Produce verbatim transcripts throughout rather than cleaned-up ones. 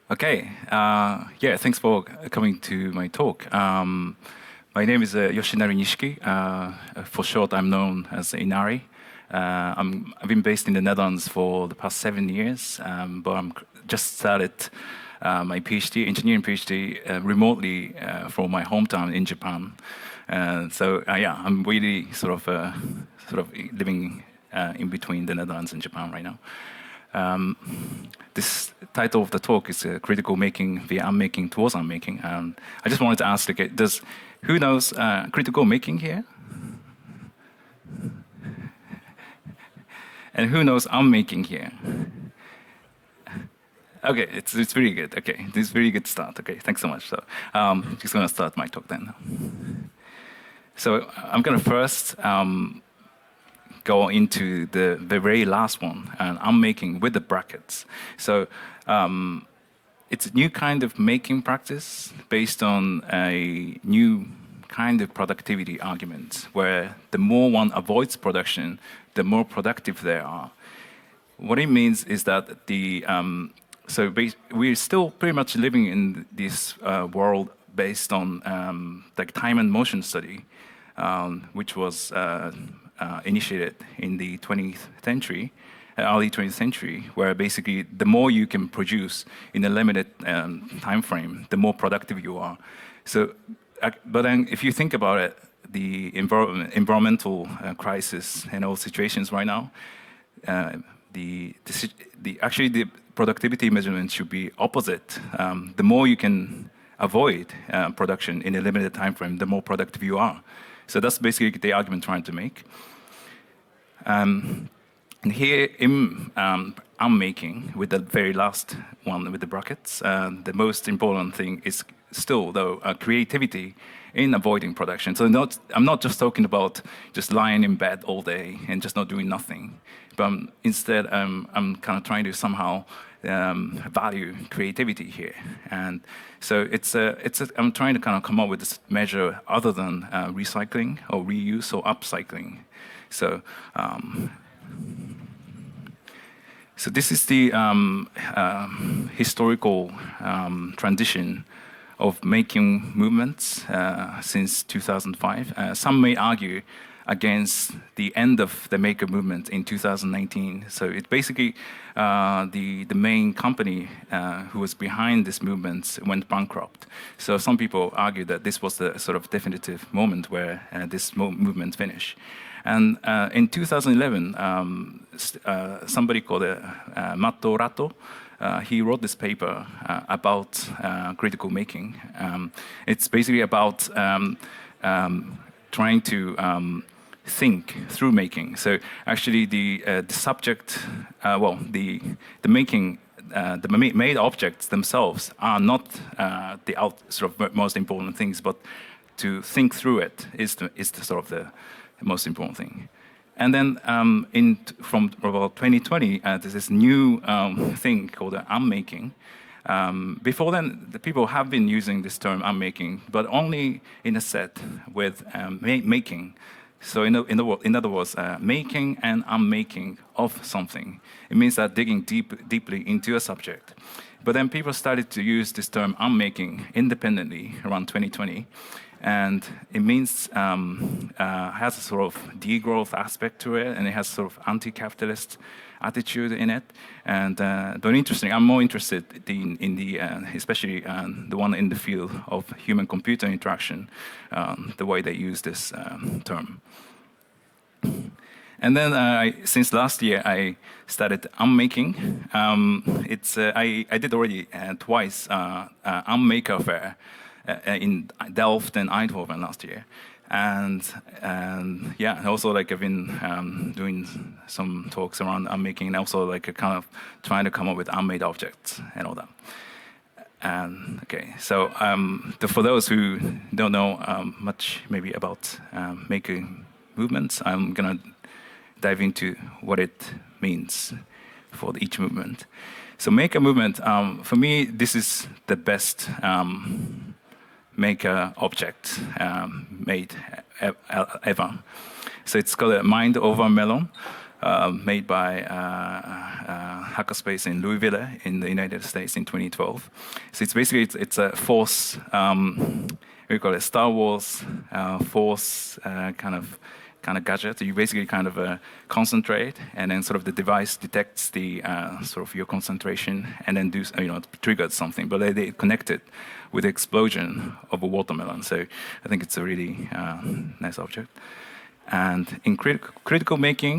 Okay. Uh, yeah, thanks for coming to my talk. Um, my name is uh, Yoshinari Nishiki. Uh, for short, I'm known as Inari. Uh, I'm, I've been based in the Netherlands for the past seven years, um, but I'm just started uh, my PhD, engineering PhD, uh, remotely uh, from my hometown in Japan. Uh, so uh, yeah, I'm really sort of uh, sort of living uh, in between the Netherlands and Japan right now. Um, this title of the talk is uh, critical making via unmaking towards unmaking. And I just wanted to ask, okay, does who knows uh, critical making here? And who knows unmaking here? Okay, it's it's really good. Okay, this is really good start. Okay, thanks so much. So, um, just gonna start my talk then. So I'm gonna first um, go into the, the very last one, and I'm making with the brackets. So um, it's a new kind of making practice based on a new kind of productivity argument, where the more one avoids production, the more productive they are. What it means is that the um, so we're still pretty much living in this uh, world based on um, like time and motion study, um, which was uh, uh, initiated in the twentieth century, uh, early twentieth century, where basically the more you can produce in a limited um, time frame, the more productive you are. So, uh, but then if you think about it, the envir environmental uh, crisis and all situations right now, uh, the, the, the actually the productivity measurement should be opposite. Um, the more you can avoid uh, production in a limited time frame, the more productive you are. So that's basically the argument trying to make. Um, and here in um, I'm making with the very last one with the brackets, uh, the most important thing is still though uh, creativity in avoiding production. So not, I'm not just talking about just lying in bed all day and just not doing nothing, but um, instead um, I'm kind of trying to somehow um, value creativity here. And so it's a, it's a, I'm trying to kind of come up with this measure other than uh, recycling or reuse or upcycling. So, um, so this is the um, uh, historical um, transition of making movements uh, since two thousand five. Uh, some may argue against the end of the maker movement in two thousand nineteen. So it's basically uh, the, the main company uh, who was behind this movement went bankrupt. So some people argue that this was the sort of definitive moment where uh, this mo movement finished. And uh, in two thousand eleven, um, uh, somebody called uh, uh, Matto Rato, uh, he wrote this paper uh, about uh, critical making. Um, it's basically about um, um, trying to um, think through making. So actually, the uh, the subject, uh, well, the the making, uh, the made objects themselves are not uh, the out, sort of most important things, but to think through it is the, is the sort of the most important thing. And then um, in from about twenty twenty, uh, there's this new um, thing called uh, unmaking. Um, before then, the people have been using this term unmaking, but only in a set with um, ma making. So in, the, in, the, in other words, uh, making and unmaking of something. It means that digging deep, deeply into a subject. But then people started to use this term unmaking independently around twenty twenty. And it means, um, uh, has a sort of degrowth aspect to it, and it has sort of anti-capitalist attitude in it. And uh, but interesting, I'm more interested in, in the, uh, especially uh, the one in the field of human-computer interaction, um, the way they use this um, term. And then, uh, I, since last year, I started unmaking. Um, it's uh, I, I did already uh, twice uh, uh, Unmaker Fair uh, in Delft and Eindhoven last year. And, and yeah, and also like I've been um, doing some talks around unmaking, and also like a kind of trying to come up with unmade objects and all that. And okay, so um, the, for those who don't know um, much maybe about um, making movements, I'm gonna dive into what it means for each movement. So make a movement, um, for me, this is the best um, maker object um, made e ever. So it's called a Mind Over Melon. uh, made by uh, uh, Hackerspace in Louisville in the United States in twenty twelve. So it's basically it's, it's a Force, um, we call it Star Wars uh, Force uh, kind of kind of gadget. You basically kind of uh, concentrate, and then sort of the device detects the uh, sort of your concentration, and then do you know triggers something. But they, they connect it with the explosion of a watermelon. So I think it's a really uh, nice object. And in crit critical making,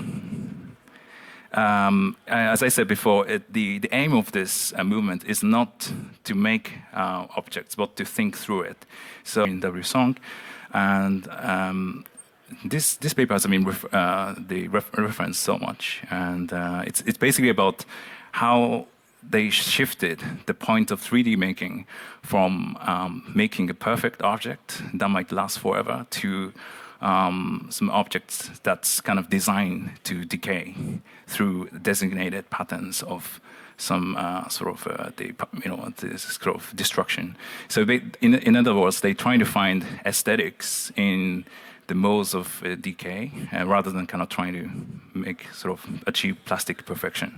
um, as I said before, it, the the aim of this uh, movement is not to make uh, objects, but to think through it. So in W. Song, and um, This this paper has I mean ref, uh, the ref, reference so much, and uh, it's it's basically about how they shifted the point of three D making from um, making a perfect object that might last forever to um, some objects that's kind of designed to decay through designated patterns of some uh, sort of uh, the you know this sort of destruction. So they, in in other words, they trying to find aesthetics in the modes of uh, decay, uh, rather than kind of trying to make sort of achieve plastic perfection.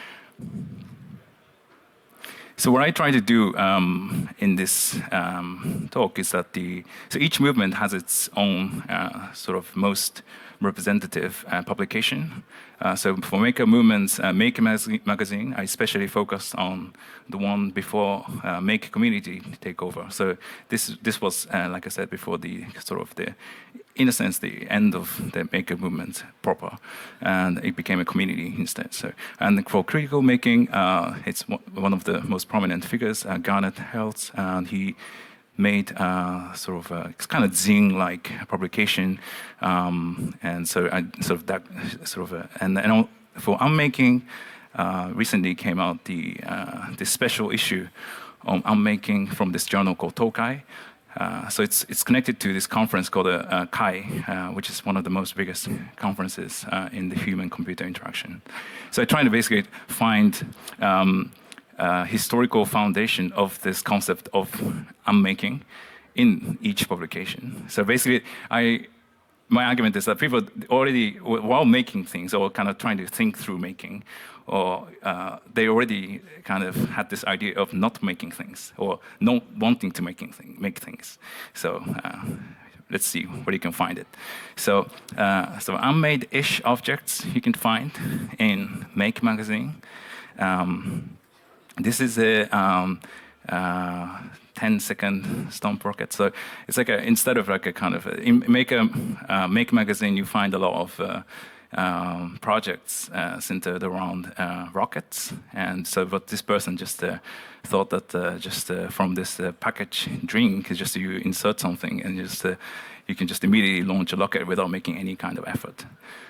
So what I try to do um, in this um, talk is that the so each movement has its own uh, sort of most representative uh, publication. Uh, so for Maker Movements, uh, Maker Magazine, I especially focused on the one before uh, Maker Community takeover. So this this was, uh, like I said before, the sort of the, in a sense, the end of the Maker Movement proper, and it became a community instead. So and for critical making, uh, it's one of the most prominent figures, uh, Garnet Heltz, and he made uh, sort of a, it's kind of zine-like publication, um, and so I sort of that sort of a, and and for unmaking, uh, recently came out the uh, this special issue on unmaking from this journal called Tokai. Uh, so it's it's connected to this conference called uh, uh, Kai, uh, which is one of the most biggest conferences uh, in the human-computer interaction. So I try to basically find Um, Uh, historical foundation of this concept of unmaking in each publication. So basically, I, my argument is that people already, while making things, or kind of trying to think through making, or uh, they already kind of had this idea of not making things, or not wanting to making thing, make things. So uh, let's see where you can find it. So, uh, so unmade-ish objects you can find in Make magazine. Um, This is a um, uh, ten second stomp rocket. So it's like a, instead of like a kind of, a, in Make, a, uh, Make magazine, you find a lot of uh, um, projects uh, centered around uh, rockets. And so what this person just uh, thought that uh, just uh, from this uh, package drink, is just you insert something and just uh, you can just immediately launch a rocket without making any kind of effort.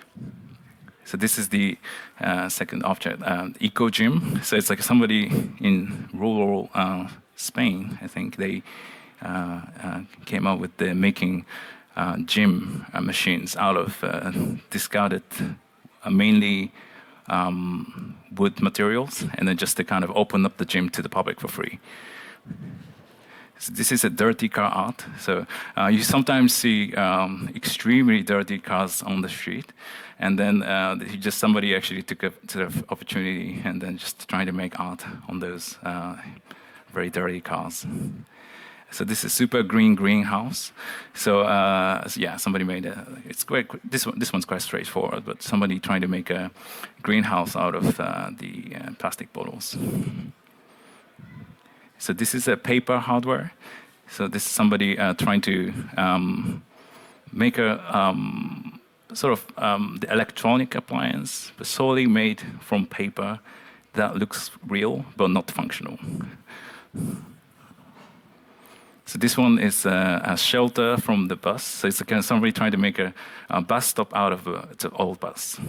So this is the uh, second object, uh, Eco Gym. So it's like somebody in rural uh, Spain, I think, they uh, uh, came up with the making uh, gym uh, machines out of uh, discarded, uh, mainly um, wood materials, and then just to kind of open up the gym to the public for free. So this is a dirty car art. So uh, you sometimes see um, extremely dirty cars on the street, and then uh, just somebody actually took a sort of opportunity and then just trying to make art on those uh, very dirty cars. So this is super green greenhouse. So, uh, so yeah, somebody made a. It's quite this one. This one's quite straightforward, but somebody trying to make a greenhouse out of uh, the uh, plastic bottles. So this is a paper hardware. So this is somebody uh, trying to um, make a um, sort of um, the electronic appliance, but solely made from paper that looks real but not functional. So this one is uh, a shelter from the bus. So it's kind of somebody trying to make a, a bus stop out of a, it's an old bus.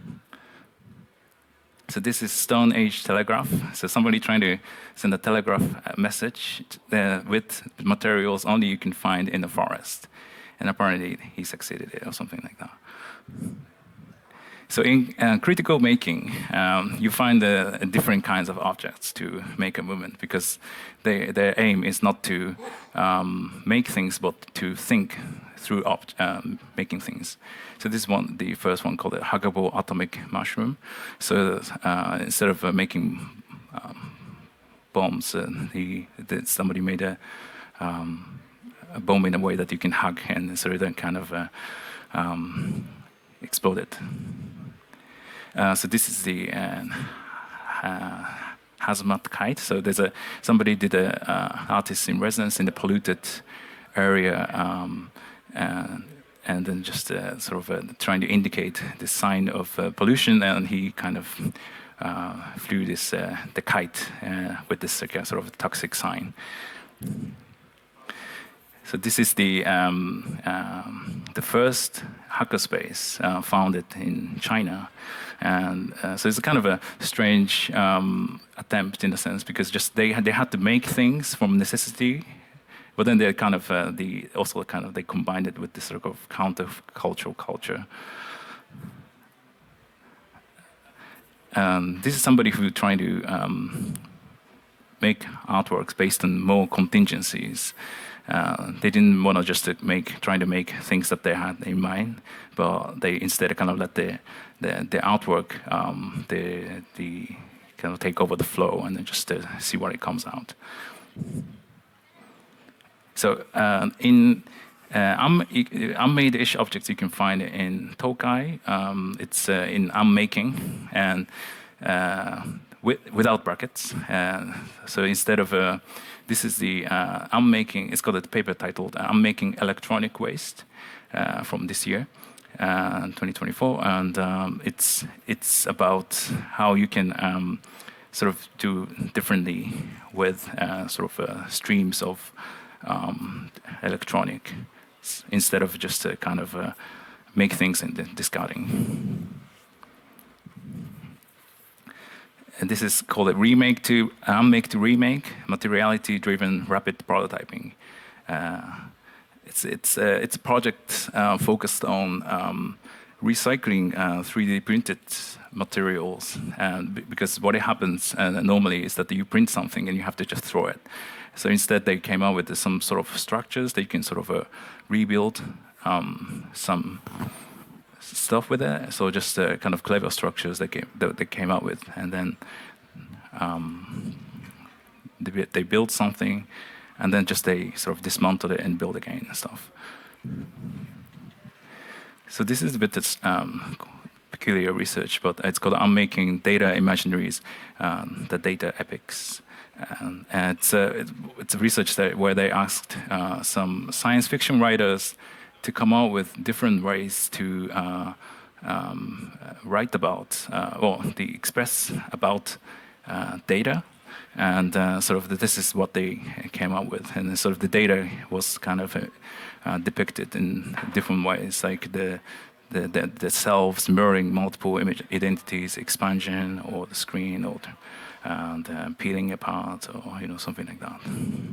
So this is Stone Age telegraph. So somebody trying to send a telegraph message uh, with materials only you can find in the forest. And apparently he succeeded it or something like that. So in uh, critical making, um, you find uh, different kinds of objects to make a movement because they, their aim is not to um, make things, but to think through ob- um, making things. So this is one, the first one called the huggable atomic mushroom. So uh, instead of uh, making um, bombs, uh, he, the, somebody made a, um, a bomb in a way that you can hug, and so then kind of uh, um, exploded. Uh, so this is the uh, uh, hazmat kite. So there's a somebody did a uh, artist in residence in the polluted area, um, and, and then just uh, sort of uh, trying to indicate the sign of uh, pollution, and he kind of uh, flew this uh, the kite uh, with this uh, sort of toxic sign. So this is the um, um, the first hackerspace uh, founded in China, and uh, so it's a kind of a strange um, attempt in a sense because just they had, they had to make things from necessity, but then they kind of uh, the also kind of they combined it with this sort of countercultural culture. Um, this is somebody who trying to um, make artworks based on more contingencies. Uh, they didn't want to just to make, trying to make things that they had in mind, but they instead kind of let the the, the artwork, um, the the kind of take over the flow, and then just uh, see what it comes out. So uh, in uh, un- unmade-ish objects, you can find it in Tokai. Um, it's uh, in unmaking and uh, with, without brackets. Uh, so instead of uh, This is the uh, I'm making. It's got a paper titled uh, "I'm making electronic waste" uh, from this year, uh, twenty twenty-four, and um, it's it's about how you can um, sort of do differently with uh, sort of uh, streams of um, electronic instead of just uh, kind of uh, make things and then discarding. And this is called a remake to unmake to remake, materiality-driven rapid prototyping. Uh, it's it's uh, it's a project uh, focused on um, recycling uh, three D printed materials, and b- because what happens uh, normally is that you print something and you have to just throw it. So instead, they came up with some sort of structures that you can sort of uh, rebuild um, some stuff with it. So just uh, kind of clever structures that came, that they came up with, and then um, they, they built something, and then just they sort of dismantled it and build again and stuff. So this is a bit of um, peculiar research, but it's called Unmaking Data Imaginaries, um, the Data Epics. Um, and it's a, it's a research that, where they asked uh, some science fiction writers to come out with different ways to uh, um, write about, uh, or the express about uh, data, and uh, sort of the, this is what they came up with, and sort of the data was kind of uh, uh, depicted in different ways, like the the, the the selves mirroring multiple image identities, expansion, or the screen, or and uh, peeling apart, or you know something like that.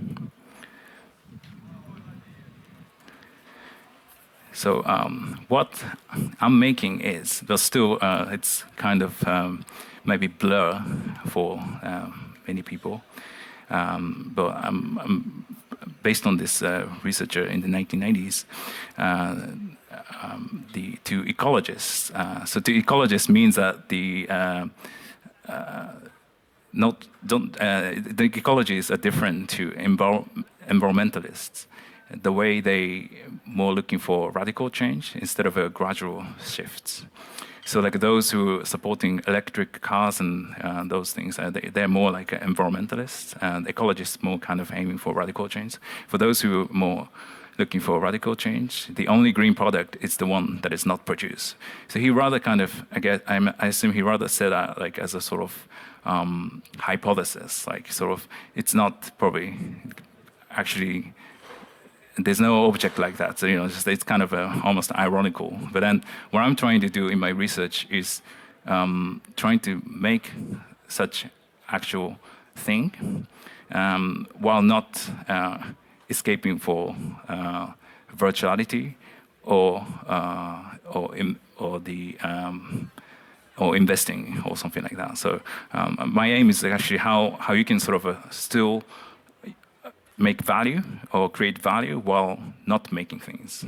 So um, what I'm making is, but still uh, it's kind of um, maybe blur for um, many people. Um, but I'm, I'm based on this uh, researcher in the nineteen nineties, uh, um, the two ecologists. Uh, so two ecologists means that the uh, uh, not don't uh, the ecologies are different to envir- environmentalists. The way they more looking for radical change instead of a gradual shifts. So like those who are supporting electric cars and uh, those things, uh, they, they're more like environmentalists, and ecologists more kind of aiming for radical change. For those who are more looking for radical change, the only green product is the one that is not produced. So he rather kind of, I guess, I'm, I assume he rather said that like as a sort of um, hypothesis, like sort of, it's not probably actually, there's no object like that. So, you know, it's, it's kind of uh, almost ironical. But then what I'm trying to do in my research is um, trying to make such actual thing um, while not uh, escaping for uh, virtuality or uh, or, im- or the um, or investing or something like that. So um, my aim is actually how, how you can sort of uh, still make value or create value while not making things.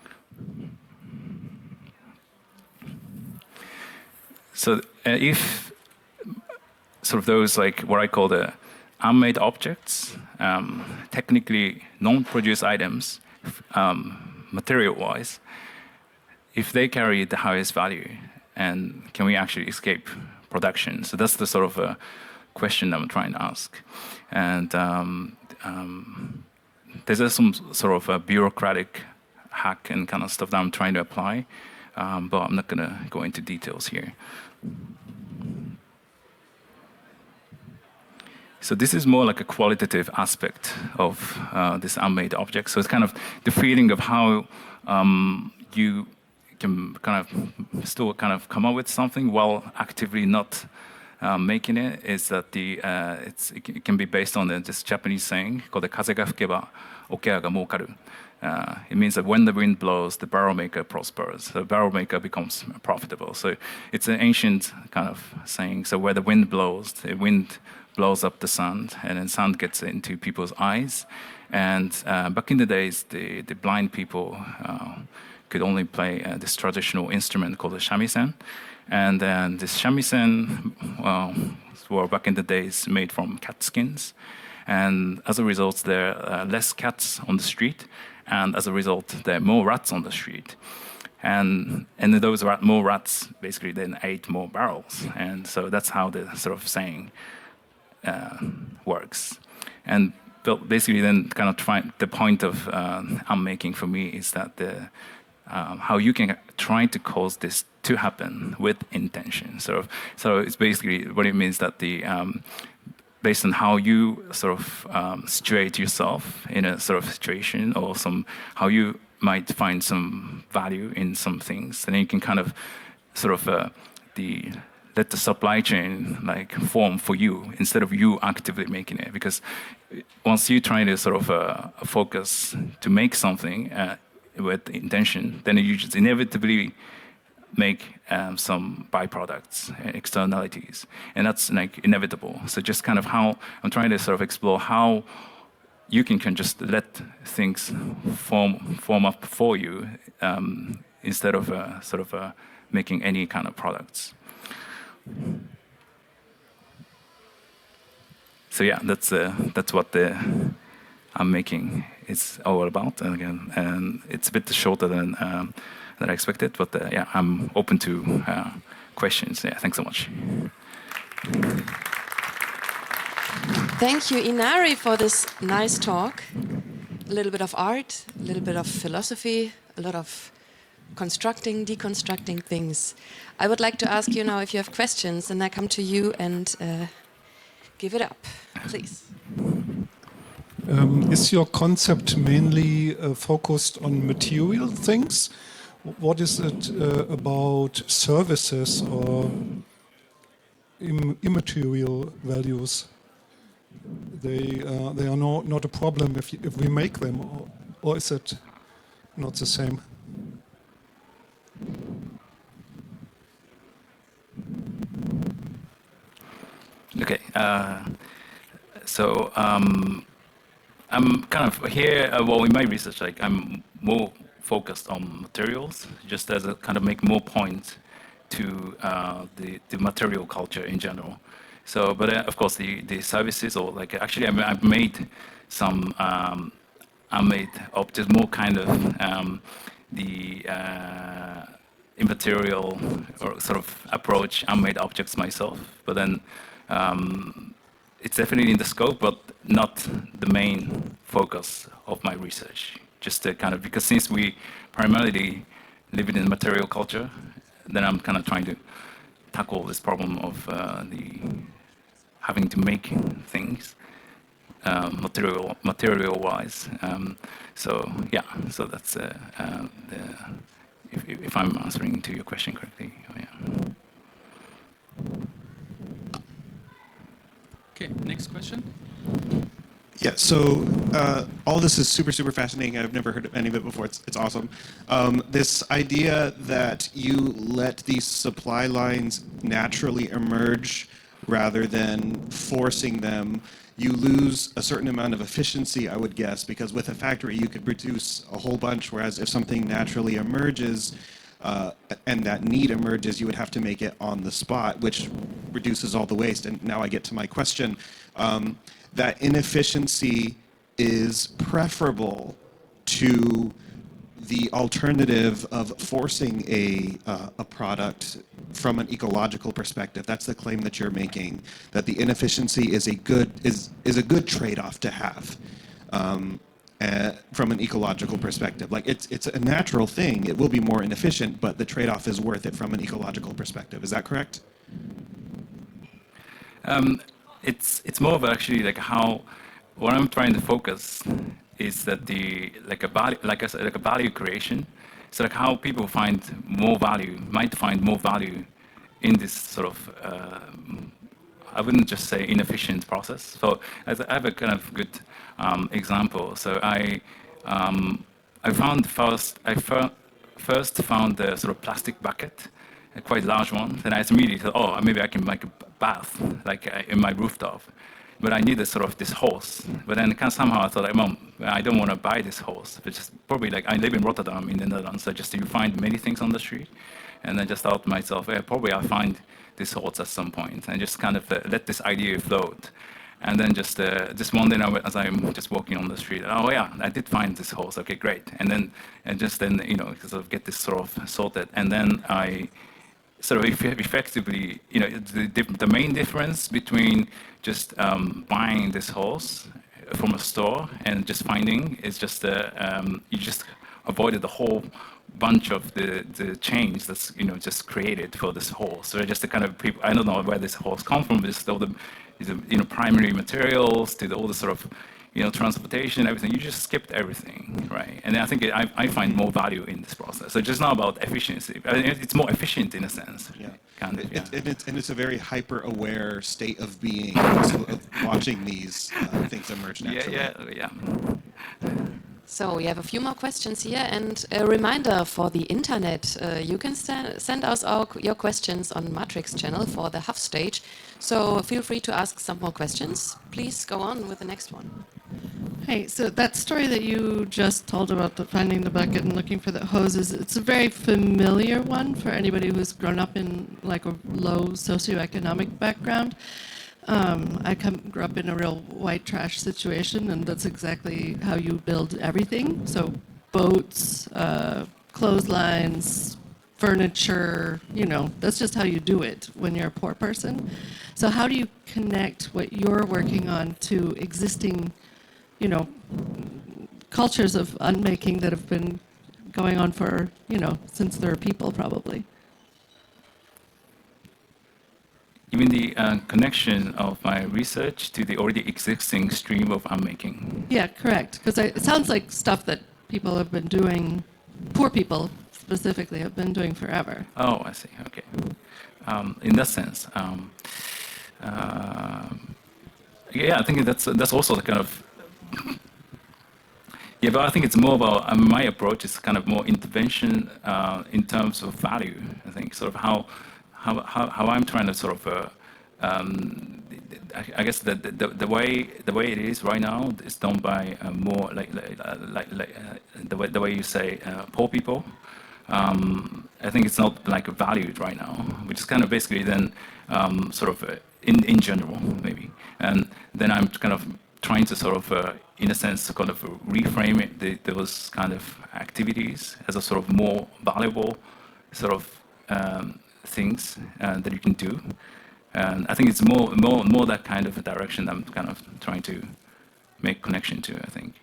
So uh, if sort of those like what I call the unmade objects, um, technically non-produced items, um, material-wise, if they carry the highest value, and can we actually escape production? So that's the sort of uh, question I'm trying to ask. And um, um, there's some sort of a bureaucratic hack and kind of stuff that I'm trying to apply, um, but I'm not going to go into details here. So this is more like a qualitative aspect of uh, this unmade object. So it's kind of the feeling of how um, you can kind of still kind of come up with something while actively not uh, making it. Is that the uh, it's, it can be based on the, this Japanese saying called the "kaze ga fukeba okeya ga moukaru." Uh, it means that when the wind blows, the barrel maker prospers. The barrel maker becomes profitable. So it's an ancient kind of saying. So where the wind blows, the wind blows up the sand, and then sand gets into people's eyes. And uh, back in the days, the, the blind people uh, could only play uh, this traditional instrument called the shamisen. And then this shamisen, well, were back in the days made from cat skins. And as a result, there are uh, less cats on the street. And as a result, there are more rats on the street. And, and those rat, more rats basically then ate more barrels. And so that's how the sort of saying uh, works. And basically then kind of try, the point of uh, I'm making for me is that the, um, how you can try to cause this to happen with intention. So, so it's basically what it means that the, um, based on how you sort of um, situate yourself in a sort of situation, or some how you might find some value in some things, and then you can kind of sort of uh, the let the supply chain like form for you instead of you actively making it. Because once you try to sort of uh, focus to make something uh, with intention, then you just inevitably make um, some byproducts, externalities, and that's like inevitable. So just kind of how I'm trying to sort of explore how you can, can just let things form form up for you um, instead of uh, sort of uh, making any kind of products. So yeah, that's uh, that's what the I'm making is all about. And again, and it's a bit shorter than. Um, that I expected, but uh, yeah, I'm open to uh, questions. Yeah, thanks so much. Thank you, Inari, for this nice talk. A little bit of art, a little bit of philosophy, a lot of constructing, deconstructing things. I would like to ask you now if you have questions, and I come to you and uh, give it up, please. Um, is your concept mainly uh, focused on material things? What is it uh, about services or Im immaterial values? They uh, they are no, not a problem if you, if we make them, or, or is it not the same? Okay, uh, so um, I'm kind of here. Uh, well, in my research, like I'm more focused on materials, just as a kind of make more point to uh, the, the material culture in general. So, but uh, of course, the, the services, or like actually, I, I've made some, um, I made objects more kind of um, the uh, immaterial or sort of approach. I made objects myself, but then um, it's definitely in the scope, but not the main focus of my research. Just to kind of, because since we primarily live in a material culture, then I'm kind of trying to tackle this problem of uh, the having to make things um, material material-wise. Um, so yeah, so that's uh, uh, the, if, if I'm answering to your question correctly. Oh, yeah. Okay, next question. Yeah, so uh, all this is super, super fascinating. I've never heard of any of it before. It's, it's awesome. Um, this idea that you let these supply lines naturally emerge rather than forcing them, you lose a certain amount of efficiency, I would guess, because with a factory you could produce a whole bunch, whereas if something naturally emerges, uh, and that need emerges, you would have to make it on the spot, which reduces all the waste. And now I get to my question. Um, that inefficiency is preferable to the alternative of forcing a, uh, a product from an ecological perspective. That's the claim that you're making, that the inefficiency is a good, is, is a good trade-off to have. Um, uh, from an ecological perspective. Like it's, it's a natural thing. It will be more inefficient, but the trade-off is worth it from an ecological perspective. Is that correct? Um, it's it's more of actually like how what I'm trying to focus is that the like a value like I said like a value creation. So like how people find more value might find more value in this sort of uh, I wouldn't just say inefficient process. So as I have a kind of good um, example. So I um, I found first I fir- first found the sort of plastic bucket, a quite large one. Then I immediately thought, oh, maybe I can make a bath like uh, in my rooftop. But I needed sort of this hose. But then kind of somehow I thought, like, Mom, I don't want to buy this hose. But just probably like I live in Rotterdam in the Netherlands, so just you find many things on the street. And I just thought to myself, yeah, probably I'll find this hose at some point, and just kind of uh, let this idea float. And then just uh, just one day, I, as I'm just walking on the street, oh yeah, I did find this hose. Okay, great. And then and just then you know sort of get this sort of sorted. And then I sort of effectively, you know, the, the main difference between just um, buying this hose from a store and just finding is just uh, um, you just avoided the whole bunch of the, the change that's you know just created for this hose. So just the kind of people, I don't know where this hose come from, but just all the you know primary materials to the, all the sort of you know transportation, everything. You just skipped everything, right? And I think it, I, I find more value in this process. So it's just not about efficiency. I mean, it's more efficient in a sense. Yeah. Kind of, It- yeah. it- and, it's, and it's a very hyper-aware state of being, of watching these uh, things emerge Yeah, naturally. yeah, yeah. So we have a few more questions here, and a reminder for the internet: uh, you can sta- send us our, your questions on Matrix channel for the Huff stage. So feel free to ask some more questions. Please go on with the next one. Hey, so that story that you just told about the finding the bucket and looking for the hoses, it's a very familiar one for anybody who's grown up in like a low socioeconomic background. Um, I come, grew up in a real white trash situation, and that's exactly how you build everything. So boats, uh, clotheslines, furniture, you know, that's just how you do it when you're a poor person. So how do you connect what you're working on to existing, you know, cultures of unmaking that have been going on for, you know, since there are people probably? Even the uh, connection of my research to the already existing stream of unmaking. Yeah, correct. Because it sounds like stuff that people have been doing, poor people specifically, have been doing forever. Oh, I see. Okay. Um, in that sense, um, uh, yeah, I think that's that's also the kind of yeah, but I think it's more about uh, my approach is kind of more intervention uh, in terms of value. I think sort of how how how, how I'm trying to sort of uh, um, I, I guess the, the the way the way it is right now is done by uh, more like like, uh, like, like uh, the way the way you say uh, poor people. Um, I think it's not like valued right now, which is kind of basically then um, sort of uh, in in general maybe, and then I'm kind of trying to sort of uh, in a sense kind of reframe it, the, those kind of activities as a sort of more valuable sort of um, things uh, that you can do, and I think it's more more more that kind of a direction I'm kind of trying to make connection to. I think.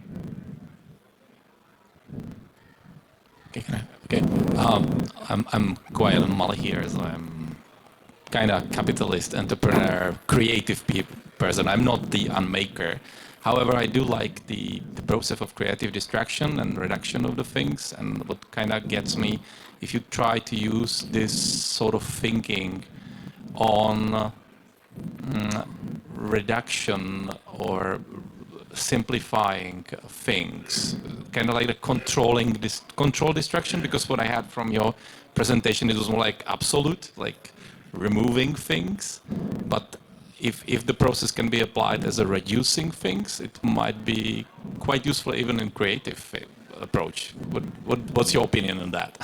Okay, can I? Okay. Um, I'm I'm Guayal Mali here, so I'm kind of capitalist, entrepreneur, creative pe- person. I'm not the unmaker. However, I do like the, the process of creative distraction and reduction of the things. And what kind of gets me, if you try to use this sort of thinking on mm, reduction or simplifying things, kind of like the controlling this control distraction, because what I had from your presentation, it was more like absolute, like removing things. But if if the process can be applied as a reducing things, it might be quite useful even in creative approach. What, what what's your opinion on that?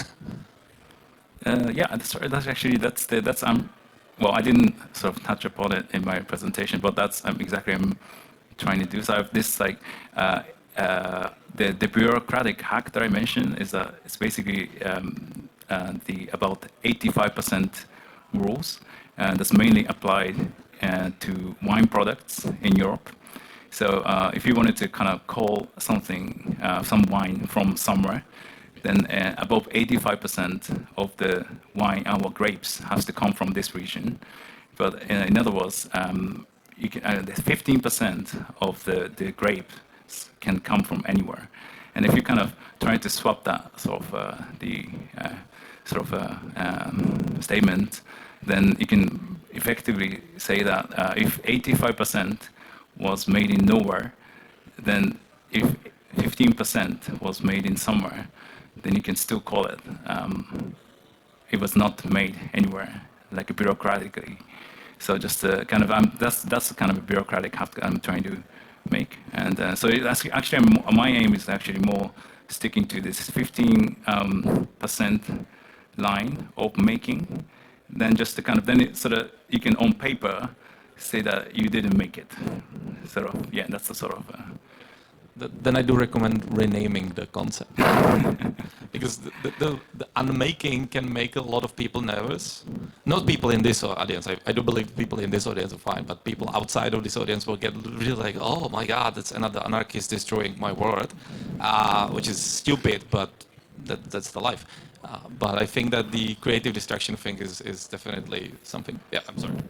Uh, yeah, that's, that's actually that's the, that's um, well, I didn't sort of touch upon it in my presentation, but that's um, exactly what I'm trying to do. So I have this like uh, uh, the the bureaucratic hack that I mentioned is uh, it's basically um, uh, the about eighty-five percent rules uh, that's mainly applied uh, to wine products in Europe. So uh, if you wanted to kind of call something uh, some wine from somewhere, then uh, above eighty-five percent of the wine or grapes has to come from this region. But uh, in other words, um, you can, uh, fifteen percent of the, the grapes can come from anywhere. And if you kind of try to swap that sort of uh, the uh, sort of uh, um, statement, then you can effectively say that uh, if eighty-five percent was made in nowhere, then if fifteen percent was made in somewhere, then you can still call it. Um, it was not made anywhere, like bureaucratically. So just uh, kind of, um, that's that's the kind of a bureaucratic hack I'm trying to make. And uh, so it, actually, I'm, my aim is actually more sticking to this fifteen percent um, line of making, than just to kind of, then it sort of, you can on paper say that you didn't make it. Sort of, yeah, that's the sort of. Uh, Th- then I do recommend renaming the concept. Because the, the, the, the unmaking can make a lot of people nervous. Not people in this audience. I, I do believe people in this audience are fine, but people outside of this audience will get really like, oh my God, it's another anarchist destroying my world, uh, which is stupid, but that, that's the life. Uh, but I think that the creative distraction thing is, is definitely something. Yeah, I'm sorry.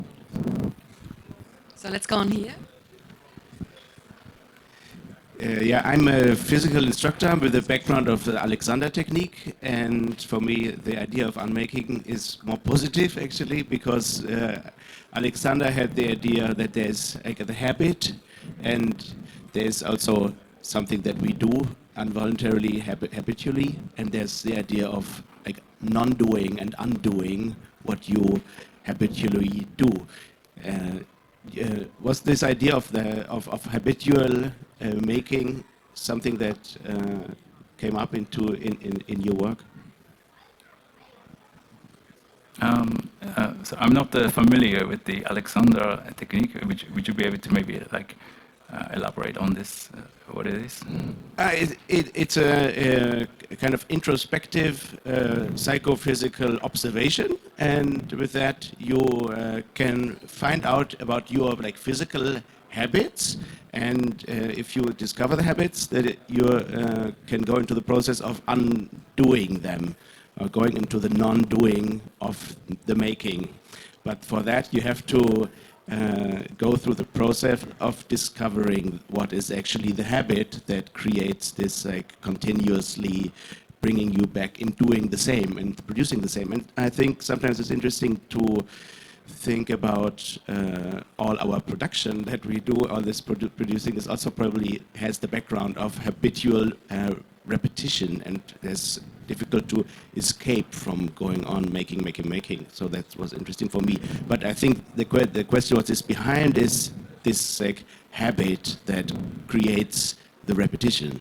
So let's go on here. Uh, yeah, I'm a physical instructor with a background of the Alexander technique, and for me the idea of unmaking is more positive actually, because uh, Alexander had the idea that there's like the habit, and there's also something that we do involuntarily, hab- habitually, and there's the idea of like non-doing and undoing what you habitually do. Uh, Uh, was this idea of the of, of habitual uh, making something that uh, came up into in, in, in your work? Um, uh, so I'm not uh, familiar with the Alexander technique. Would you, would you be able to maybe like uh, elaborate on this, uh, what it is? Uh, it, it, it's a, a kind of introspective uh, psychophysical observation, and with that you uh, can find out about your like physical habits, and uh, if you discover the habits, that it, you uh, can go into the process of undoing them, or going into the non-doing of the making. But for that you have to Uh, go through the process of discovering what is actually the habit that creates this like continuously bringing you back in doing the same and producing the same. And I think sometimes it's interesting to think about uh, all our production that we do, all this produ- producing is also probably has the background of habitual uh, repetition, and it's difficult to escape from going on making, making, making. So that was interesting for me. But I think the, que- the question what is behind is this like habit that creates the repetition.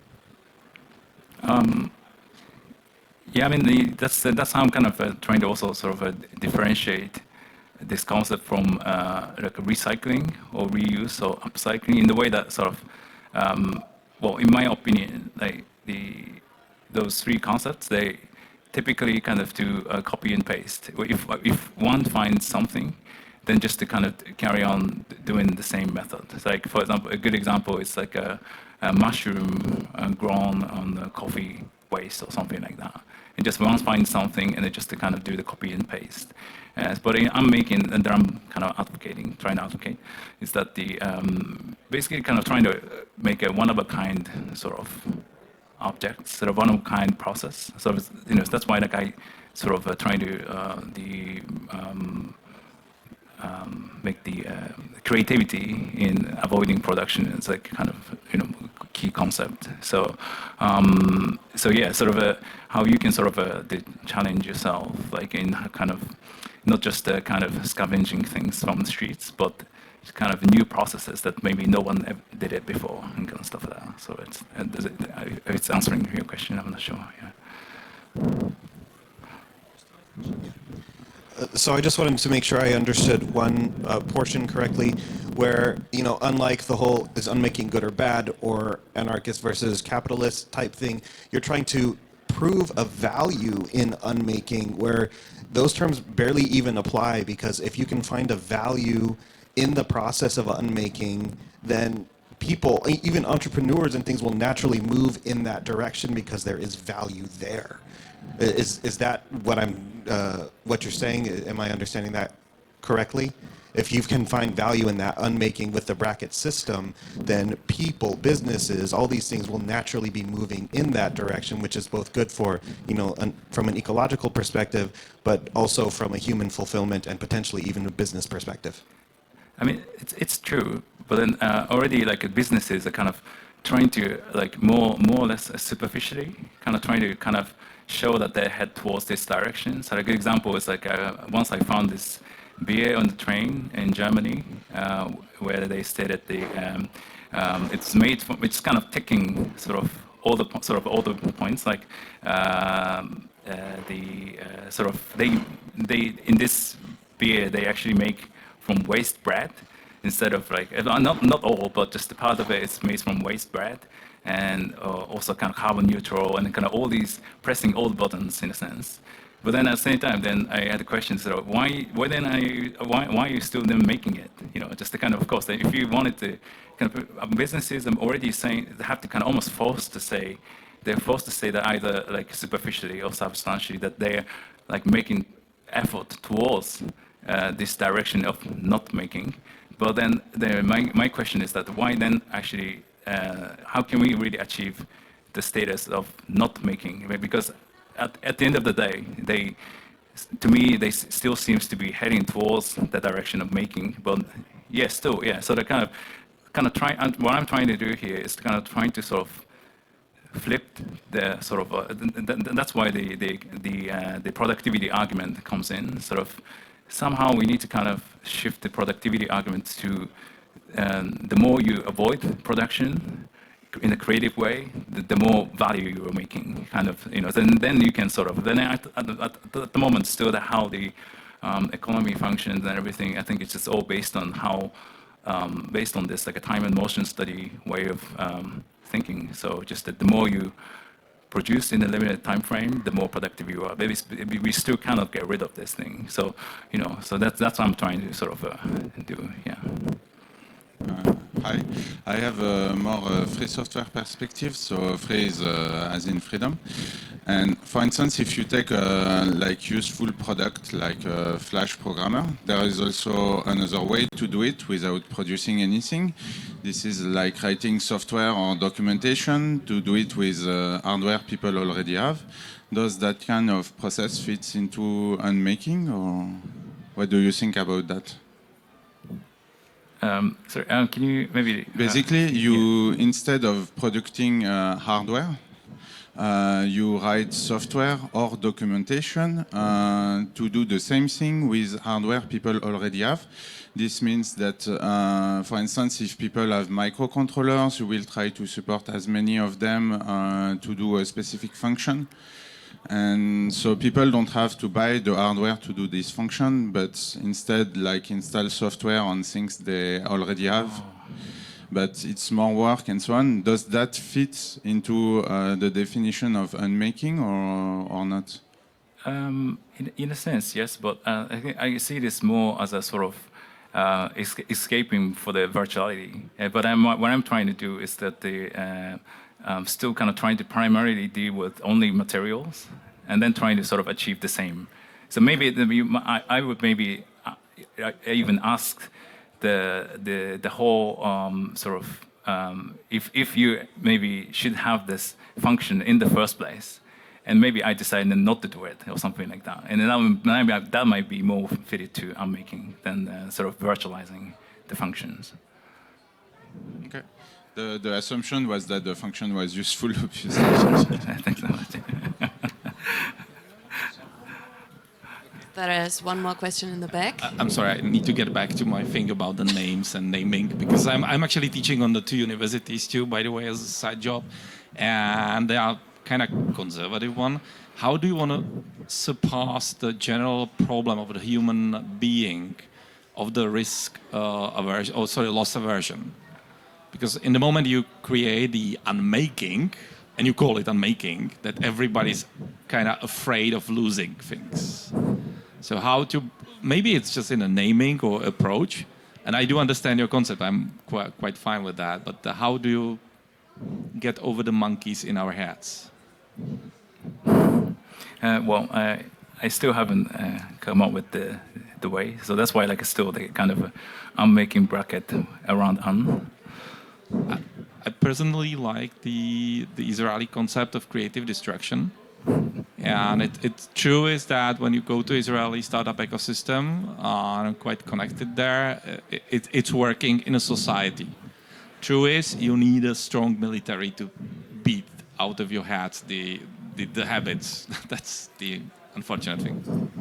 Um, yeah, I mean, the, that's uh, that's how I'm kind of uh, trying to also sort of uh, differentiate this concept from uh, like recycling or reuse or upcycling in the way that sort of, um, well, in my opinion, like the those three concepts, they typically kind of do uh, copy and paste. If if one finds something, then just to kind of carry on doing the same method. It's like, for example, a good example is like a, a mushroom uh, grown on the coffee waste or something like that. And just once find something, and then just to kind of do the copy and paste. Uh, but I'm making, and I'm kind of advocating, trying to advocate, is that the um, basically kind of trying to make a one-of-a-kind sort of object, sort of one-of-a-kind process. So you know that's why like I sort of uh, trying to uh, the um, um, make the uh, creativity in avoiding production is like kind of you know key concept. So um, so yeah, sort of a, how you can sort of uh, de- challenge yourself, like in kind of not just uh, kind of scavenging things from the streets, but kind of new processes that maybe no one ever did it before and kind of stuff like that. So it's and does it, it's answering your question. I'm not sure. Yeah. Uh, So I just wanted to make sure I understood one uh, portion correctly, where, you know, unlike the whole is unmaking good or bad or anarchist versus capitalist type thing, you're trying to prove a value in unmaking where those terms barely even apply, because if you can find a value in the process of unmaking, then people, e- even entrepreneurs and things, will naturally move in that direction because there is value there. I- Is is that what I'm uh, what you're saying? Am I understanding that correctly? If you can find value in that unmaking with the bracket system, then people, businesses, all these things will naturally be moving in that direction, which is both good for, you know, an, from an ecological perspective, but also from a human fulfillment and potentially even a business perspective. I mean, it's it's true, but then uh, already like businesses are kind of trying to like more more or less superficially kind of trying to kind of show that they head towards this direction. So a good example is like uh, once I found this beer on the train in Germany, uh, where they stated the um, um, it's made from, it's kind of ticking sort of all the po- sort of all the points like um, uh, the uh, sort of they they in this beer they actually make from waste bread instead of like uh, not not all, but just a part of it is made from waste bread, and uh, also kind of carbon neutral, and kind of all these pressing all the buttons in a sense. But then at the same time, then I had a question: so why why then are you why why are you still then making it? You know, just to kind of of course, if you wanted to kind of uh, businesses, I'm already saying they have to kind of almost forced to say they're forced to say that either like superficially or substantially that they're like making effort towards uh, this direction of not making. But then the, my, my question is that why then actually, uh, how can we really achieve the status of not making? I mean, because at, at the end of the day, they, to me, they s- still seems to be heading towards the direction of making. But yes, still, yeah. So they kind of, kind of try. And what I'm trying to do here is kind of trying to sort of flip the sort of. Uh, th- th- th- that's why the the the, uh, the productivity argument comes in. Sort of somehow we need to kind of shift the productivity argument to um, the more you avoid production in a creative way, the, the more value you are making. Kind of, you know. Then then you can sort of. Then at, at, at, at the moment, still the how the um, economy functions and everything. I think it's just all based on how. Um, based on this like a time and motion study way of um, thinking. So just that the more you produce in a limited time frame, the more productive you are. Maybe s- we still cannot get rid of this thing. So you know, so that's that's what I'm trying to sort of uh, do. Yeah. Uh, hi, I have a more uh, free software perspective. So free is uh, as in freedom. And for instance, if you take a like useful product like a Flash programmer, there is also another way to do it without producing anything. This is like writing software or documentation to do it with uh, hardware people already have. Does that kind of process fit into unmaking, or what do you think about that? Um, sorry, um, can you maybe uh, Basically, you instead of producing uh, hardware, uh, you write software or documentation uh, to do the same thing with hardware people already have. This means that, uh, for instance, if people have microcontrollers, you will try to support as many of them uh, to do a specific function. And so people don't have to buy the hardware to do this function, but instead like install software on things they already have. But it's more work and so on. Does that fit into uh, the definition of unmaking or, or not? Um, in, in a sense, yes, but uh, I, think I see this more as a sort of uh, es- escaping for the virtuality. Uh, but I'm, what I'm trying to do is that the uh, um, still kind of trying to primarily deal with only materials, and then trying to sort of achieve the same. So maybe the, you, I, I would maybe uh, I even ask the the the whole um, sort of um, if if you maybe should have this function in the first place. and maybe I decide then not to do it or something like that. And then that, would- maybe I- that might be more fitted to unmaking than uh, sort of virtualizing the functions. Okay. The, the assumption was that the function was useful, obviously. Thanks so much. There is one more question in the back. I'm sorry, I need to get back to my thing about the names and naming, because I'm, I'm actually teaching on the two universities too, by the way, as a side job, and they are kind of conservative one. How do you want to surpass the general problem of the human being of the risk uh, aversion, oh sorry, loss aversion? Because in the moment you create the unmaking, and you call it unmaking, that everybody's kind of afraid of losing things. So how to, maybe it's just in a naming or approach, and I do understand your concept, I'm quite, quite fine with that, but uh, how do you get over the monkeys in our heads? Uh, well, I, I still haven't uh, come up with the, the way, so that's why like it's still the kind of a unmaking bracket around un. I, I personally like the, the Israeli concept of creative destruction. And it, it's true is that when you go to Israeli startup ecosystem, uh, I'm quite connected there, it, it, it's working in a society. True is you need a strong military to beat out of your head the, the, the habits. That's the unfortunate thing.